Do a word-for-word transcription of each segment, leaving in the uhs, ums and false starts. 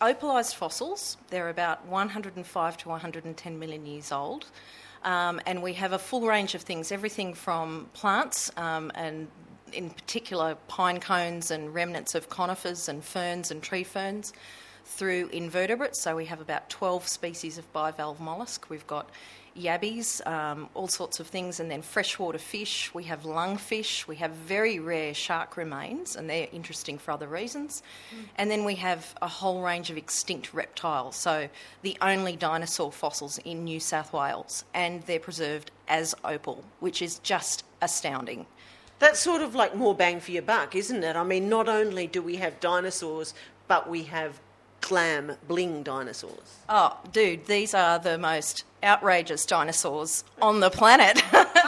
opalised fossils. They're about one hundred five to one hundred ten million years old. Um, and we have a full range of things, everything from plants um, and in particular pine cones and remnants of conifers and ferns and tree ferns, through invertebrates. So we have about twelve species of bivalve mollusk. We've got yabbies, um, all sorts of things, and then freshwater fish. We have lungfish. We have very rare shark remains, and they're interesting for other reasons. Mm. And then we have a whole range of extinct reptiles, so the only dinosaur fossils in New South Wales, and they're preserved as opal, which is just astounding. That's sort of like more bang for your buck, isn't it? I mean, not only do we have dinosaurs, but we have glam bling dinosaurs. Oh, dude, these are the most outrageous dinosaurs on the planet.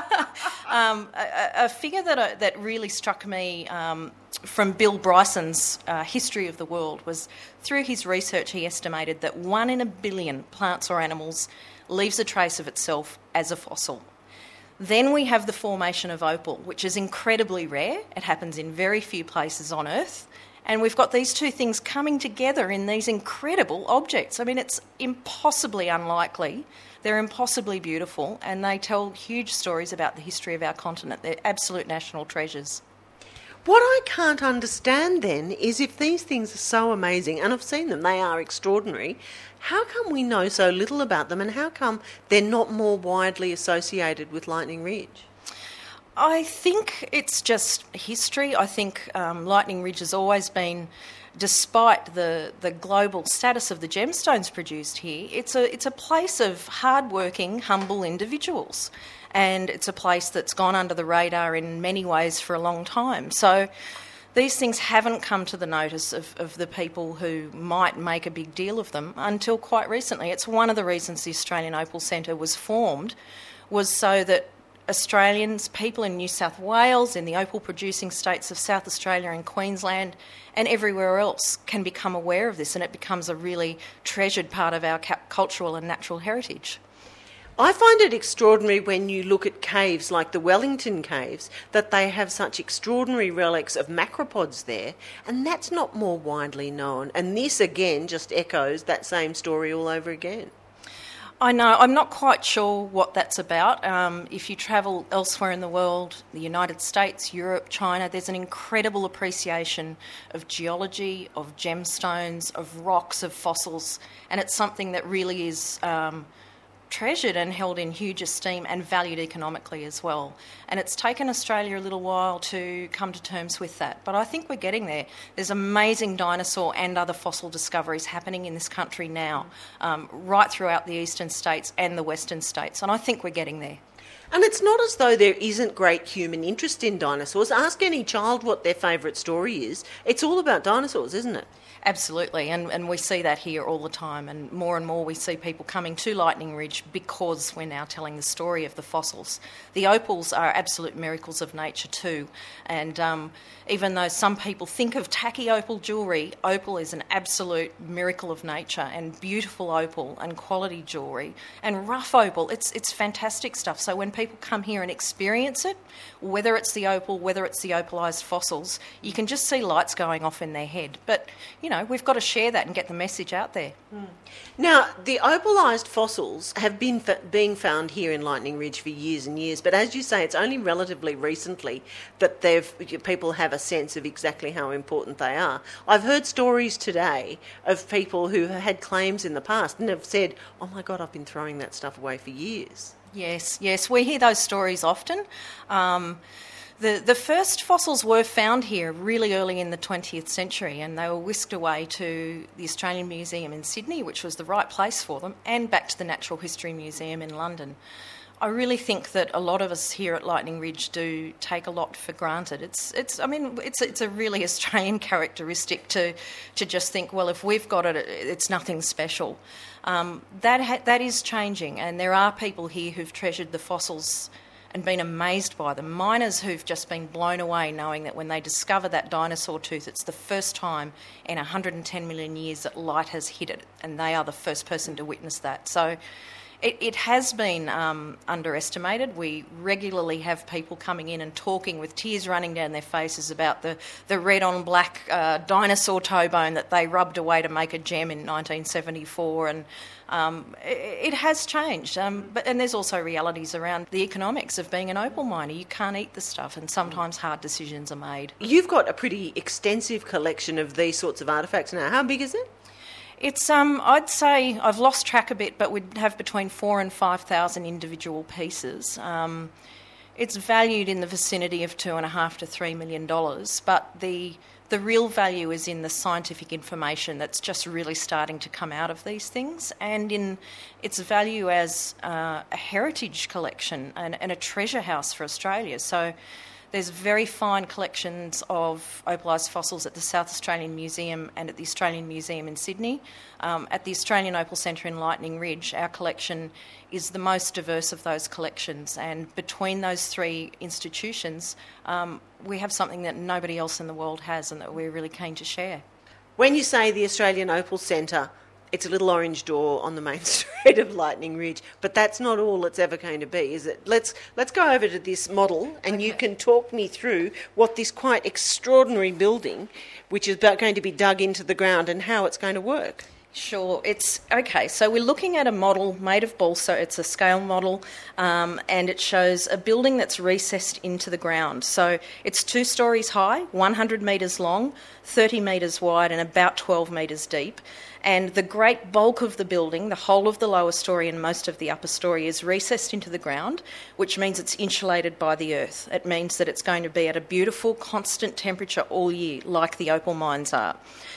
um, a, a figure that uh, that really struck me um, from Bill Bryson's uh, History of the World was, through his research, he estimated that one in a billion plants or animals leaves a trace of itself as a fossil. Then we have the formation of opal, which is incredibly rare. It happens in very few places on Earth. And we've got these two things coming together in these incredible objects. I mean, it's impossibly unlikely. They're impossibly beautiful, and they tell huge stories about the history of our continent. They're absolute national treasures. What I can't understand then is, if these things are so amazing, and I've seen them, they are extraordinary, how come we know so little about them, and how come they're not more widely associated with Lightning Ridge? I think it's just history. I think um, Lightning Ridge has always been, despite the, the global status of the gemstones produced here, it's a it's a place of hard-working, humble individuals. And it's a place that's gone under the radar in many ways for a long time. So these things haven't come to the notice of, of the people who might make a big deal of them until quite recently. It's one of the reasons the Australian Opal Centre was formed, was so that Australians, people in New South Wales, in the opal-producing states of South Australia and Queensland, and everywhere else can become aware of this, and it becomes a really treasured part of our cultural and natural heritage. I find it extraordinary when you look at caves like the Wellington Caves, that they have such extraordinary relics of macropods there, and that's not more widely known. And this, again, just echoes that same story all over again. I know. I'm not quite sure what that's about. Um, if you travel elsewhere in the world, the United States, Europe, China, there's an incredible appreciation of geology, of gemstones, of rocks, of fossils, and it's something that really is um, treasured and held in huge esteem and valued economically as well. And it's taken Australia a little while to come to terms with that, but I think we're getting there. There's amazing dinosaur and other fossil discoveries happening in this country now, um, right throughout the eastern states and the western states, and I think we're getting there. And it's not as though there isn't great human interest in dinosaurs. Ask any child what their favourite story is. It's all about dinosaurs, isn't it? Absolutely, and, and we see that here all the time, and more and more we see people coming to Lightning Ridge because we're now telling the story of the fossils. The opals are absolute miracles of nature too, and um, even though some people think of tacky opal jewellery, opal is an absolute miracle of nature, and beautiful opal and quality jewellery, and rough opal, it's, it's fantastic stuff. So when people come here and experience it, whether it's the opal, whether it's the opalised fossils, you can just see lights going off in their head. But, you know, we've got to share that and get the message out there. Mm. Now, the opalised fossils have been fa- being found here in Lightning Ridge for years and years, but as you say, it's only relatively recently that they've people have a sense of exactly how important they are. I've heard stories today of people who have had claims in the past and have said, oh my God, I've been throwing that stuff away for years. Yes, yes, we hear those stories often. Um, the, the first fossils were found here really early in the twentieth century, and they were whisked away to the Australian Museum in Sydney, which was the right place for them, and back to the Natural History Museum in London. I really think that a lot of us here at Lightning Ridge do take a lot for granted. It's, it's. I mean, it's it's a really Australian characteristic to to just think, well, if we've got it, it's nothing special. Um, that ha- that is changing, and there are people here who've treasured the fossils and been amazed by them. Miners who've just been blown away knowing that when they discover that dinosaur tooth, it's the first time in one hundred ten million years that light has hit it, and they are the first person to witness that. So It, it has been um, underestimated. We regularly have people coming in and talking with tears running down their faces about the, the red on black uh, dinosaur toe bone that they rubbed away to make a gem in nineteen seventy-four, and um, it, it has changed. Um, but and there's also realities around the economics of being an opal miner. You can't eat the stuff, and sometimes hard decisions are made. You've got a pretty extensive collection of these sorts of artefacts now. How big is it? It's, um, I'd say, I've lost track a bit, but we'd have between four and five thousand individual pieces. Um, it's valued in the vicinity of two and a half to three million dollars, but the the real value is in the scientific information that's just really starting to come out of these things, and in its value as uh, a heritage collection and, and a treasure house for Australia. So there's very fine collections of opalised fossils at the South Australian Museum and at the Australian Museum in Sydney. Um, at the Australian Opal Centre in Lightning Ridge, our collection is the most diverse of those collections, and between those three institutions, um, we have something that nobody else in the world has and that we're really keen to share. When you say the Australian Opal Centre, it's a little orange door on the main street of Lightning Ridge, but that's not all it's ever going to be, is it? Let's let's go over to this model, and okay. You can talk me through what this quite extraordinary building, which is about going to be dug into the ground, and how it's going to work. Sure. It's okay. So we're looking at a model made of balsa. It's a scale model, um, and it shows a building that's recessed into the ground. So it's two stories high, one hundred metres long, thirty metres wide, and about twelve metres deep. And the great bulk of the building, the whole of the lower story and most of the upper story, is recessed into the ground, which means it's insulated by the earth. It means that it's going to be at a beautiful, constant temperature all year, like the opal mines are.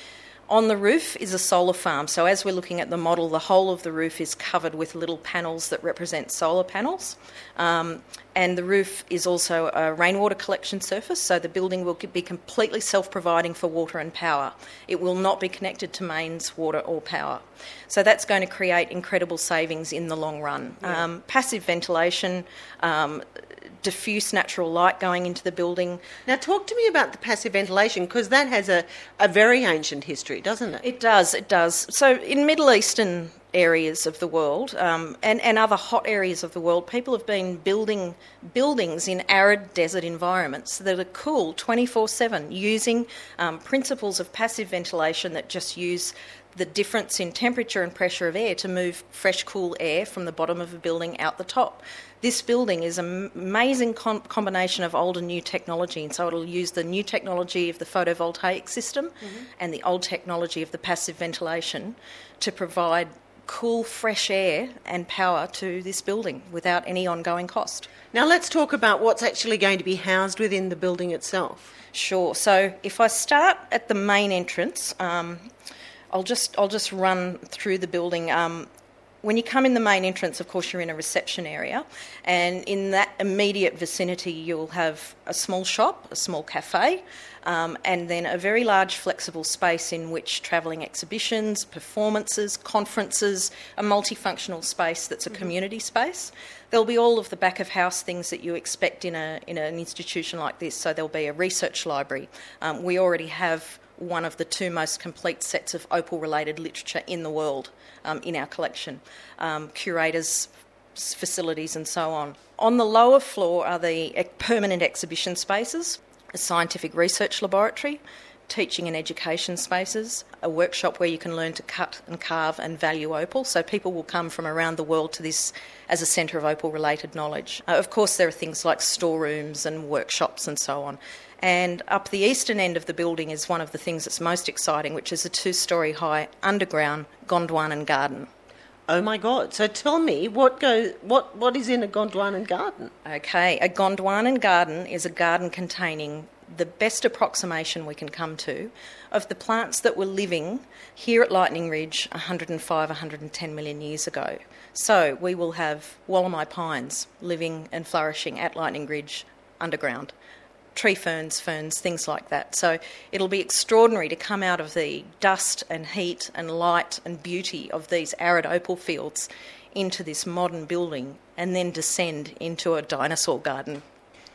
On the roof is a solar farm. So as we're looking at the model, the whole of the roof is covered with little panels that represent solar panels. Um, and the roof is also a rainwater collection surface, so the building will be completely self-providing for water and power. It will not be connected to mains, water or power. So that's going to create incredible savings in the long run. Yeah. Um, passive ventilation, um, diffuse natural light going into the building. Now talk to me about the passive ventilation, because that has a, a very ancient history, doesn't it? It does, it does. So in Middle Eastern areas of the world um, and, and other hot areas of the world, people have been building buildings in arid desert environments that are cool twenty-four seven using um, principles of passive ventilation that just use the difference in temperature and pressure of air to move fresh, cool air from the bottom of a building out the top. This building is an amazing com- combination of old and new technology, and so it'll use the new technology of the photovoltaic system mm-hmm. and the old technology of the passive ventilation to provide cool, fresh air and power to this building without any ongoing cost. Now let's talk about what's actually going to be housed within the building itself. Sure. So if I start at the main entrance, um, I'll just I'll just run through the building. Um, when you come in the main entrance, of course, you're in a reception area, and in that immediate vicinity you'll have a small shop, a small cafe, um, and then a very large flexible space in which travelling exhibitions, performances, conferences, a multifunctional space that's a mm-hmm. community space. There'll be all of the back of house things that you expect in a in an institution like this. So there'll be a research library. Um, we already have one of the two most complete sets of opal-related literature in the world um, in our collection, um, curators, facilities and so on. On the lower floor are the permanent exhibition spaces, a scientific research laboratory, teaching and education spaces, a workshop where you can learn to cut and carve and value opal. So people will come from around the world to this as a centre of opal-related knowledge. Uh, of course, there are things like storerooms and workshops and so on. And up the eastern end of the building is one of the things that's most exciting, which is a two-storey high underground Gondwanan garden. Oh my God! So tell me, what goes, what what is in a Gondwanan garden? Okay, a Gondwanan garden is a garden containing the best approximation we can come to of the plants that were living here at Lightning Ridge one hundred five, one hundred ten million years ago. So we will have Wollemi pines living and flourishing at Lightning Ridge underground. Tree ferns, ferns, things like that. So it'll be extraordinary to come out of the dust and heat and light and beauty of these arid opal fields into this modern building and then descend into a dinosaur garden.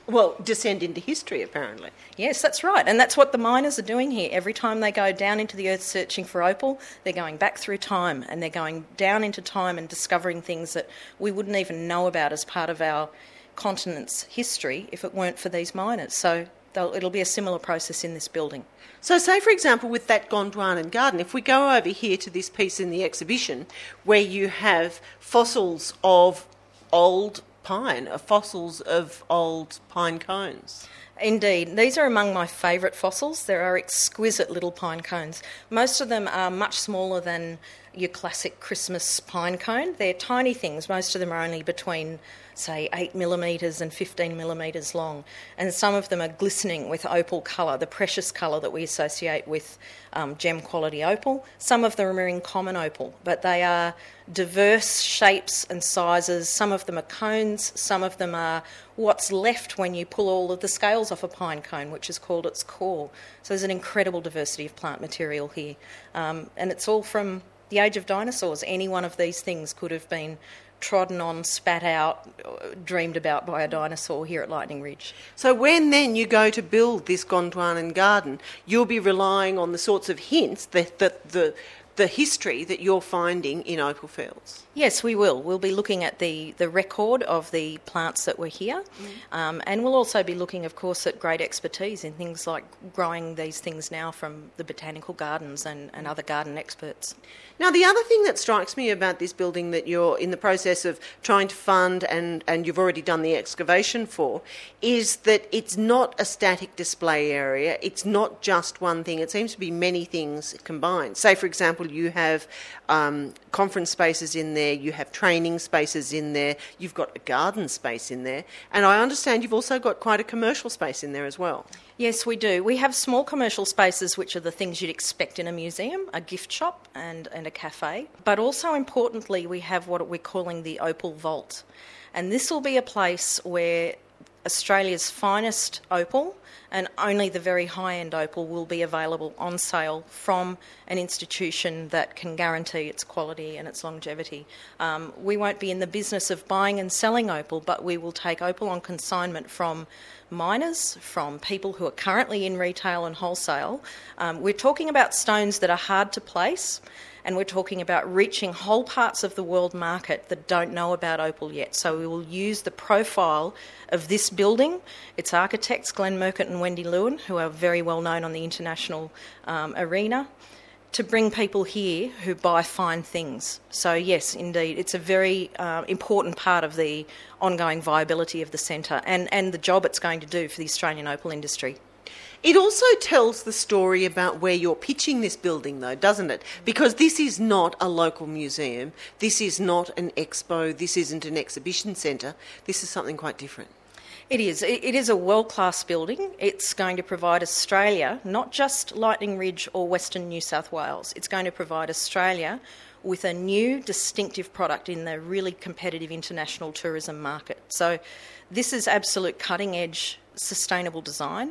Well, descend into history, apparently. Yes, that's right. And that's what the miners are doing here. Every time they go down into the earth searching for opal, they're going back through time, and they're going down into time and discovering things that we wouldn't even know about as part of our continent's history if it weren't for these miners. So it'll be a similar process in this building. So say, for example, with that Gondwanan garden, if we go over here to this piece in the exhibition where you have fossils of old pine, uh, fossils of old pine cones. Indeed. These are among my favourite fossils. There are exquisite little pine cones. Most of them are much smaller than your classic Christmas pine cone. They're tiny things. Most of them are only between, say, eight millimetres and fifteen millimetres long. And some of them are glistening with opal colour, the precious colour that we associate with um, gem quality opal. Some of them are in common opal, but they are diverse shapes and sizes. Some of them are cones, some of them are what's left when you pull all of the scales off a pine cone, which is called its core. So there's an incredible diversity of plant material here. Um, and it's all from the age of dinosaurs. Any one of these things could have been trodden on, spat out, dreamed about by a dinosaur here at Lightning Ridge. So when then you go to build this Gondwanan garden, you'll be relying on the sorts of hints that, that the the history that you're finding in opal fields. Yes, we will. We'll be looking at the, the record of the plants that were here, mm. um, and we'll also be looking, of course, at great expertise in things like growing these things now from the botanical gardens and, and other garden experts. Now, the other thing that strikes me about this building that you're in the process of trying to fund and, and you've already done the excavation for is that it's not a static display area. It's not just one thing. It seems to be many things combined. Say, for example, you have um, conference spaces in there, you have training spaces in there, you've got a garden space in there, and I understand you've also got quite a commercial space in there as well. Yes, we do. We have small commercial spaces, which are the things you'd expect in a museum, a gift shop and, and a cafe. But also importantly, we have what we're calling the Opal Vault. And this will be a place where Australia's finest opal and only the very high-end opal will be available on sale from an institution that can guarantee its quality and its longevity. Um, we won't be in the business of buying and selling opal, but we will take opal on consignment from miners, from people who are currently in retail and wholesale. Um, we're talking about stones that are hard to place, and we're talking about reaching whole parts of the world market that don't know about opal yet. So we will use the profile of this building, its architects, Glenn Murcutt and Wendy Lewin, who are very well known on the international um, arena, to bring people here who buy fine things. So yes, indeed, it's a very uh, important part of the ongoing viability of the centre and, and the job it's going to do for the Australian opal industry. It also tells the story about where you're pitching this building, though, doesn't it? Because this is not a local museum, this is not an expo, this isn't an exhibition centre, this is something quite different. It is. It is a world-class building. It's going to provide Australia, not just Lightning Ridge or Western New South Wales, it's going to provide Australia with a new distinctive product in the really competitive international tourism market. So this is absolute cutting-edge sustainable design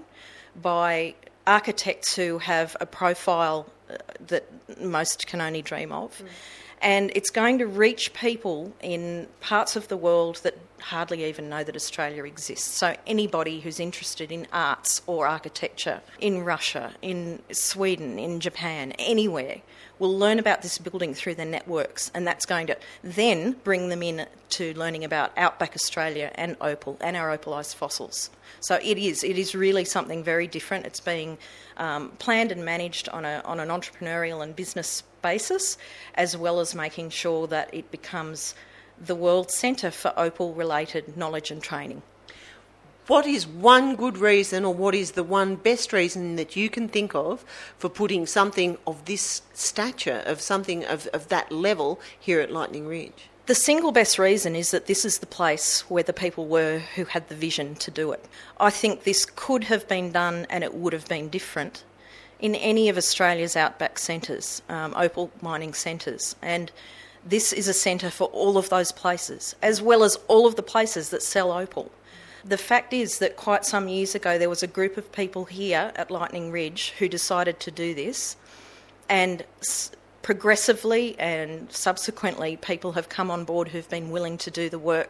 by architects who have a profile uh, that most can only dream of. Mm. And it's going to reach people in parts of the world that hardly even know that Australia exists. So anybody who's interested in arts or architecture in Russia, in Sweden, in Japan, anywhere, will learn about this building through their networks, and that's going to then bring them in to learning about Outback Australia and opal and our opalised fossils. So it is it is really something very different. It's being um, planned and managed on a on an entrepreneurial and business basis, as well as making sure that it becomes the world centre for opal-related knowledge and training. What is one good reason, or what is the one best reason that you can think of for putting something of this stature, of something of, of that level here at Lightning Ridge? The single best reason is that this is the place where the people were who had the vision to do it. I think this could have been done and it would have been different in any of Australia's outback centres, um, opal mining centres. And this is a centre for all of those places, as well as all of the places that sell opal. The fact is that quite some years ago there was a group of people here at Lightning Ridge who decided to do this, and s- progressively and subsequently people have come on board who've been willing to do the work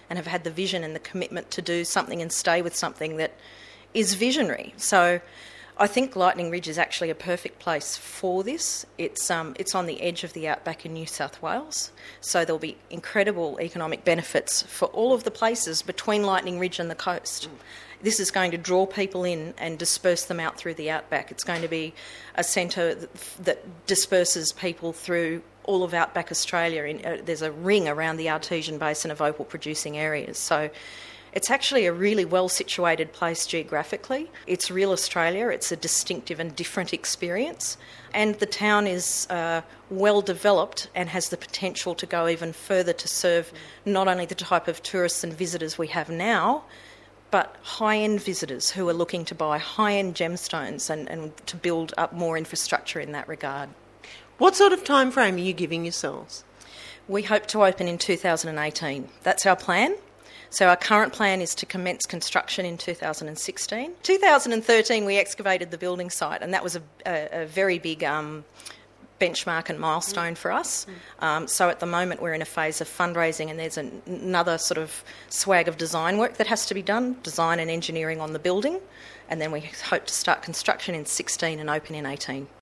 and have had the vision and the commitment to do something and stay with something that is visionary. So I think Lightning Ridge is actually a perfect place for this. It's um, it's on the edge of the outback in New South Wales, so there'll be incredible economic benefits for all of the places between Lightning Ridge and the coast. Mm. This is going to draw people in and disperse them out through the outback. It's going to be a centre that, that disperses people through all of outback Australia. In, uh, there's a ring around the Artesian Basin of opal producing areas. So it's actually a really well-situated place geographically. It's real Australia. It's a distinctive and different experience. And the town is uh, well-developed and has the potential to go even further to serve not only the type of tourists and visitors we have now, but high-end visitors who are looking to buy high-end gemstones and, and to build up more infrastructure in that regard. What sort of time frame are you giving yourselves? We hope to open in two thousand eighteen. That's our plan. So our current plan is to commence construction in two thousand sixteen. two thousand thirteen we excavated the building site, and that was a, a, a very big um, benchmark and milestone for us. Um, so at the moment we're in a phase of fundraising, and there's an, another sort of swag of design work that has to be done, design and engineering on the building, and then we hope to start construction in sixteen and open in eighteen.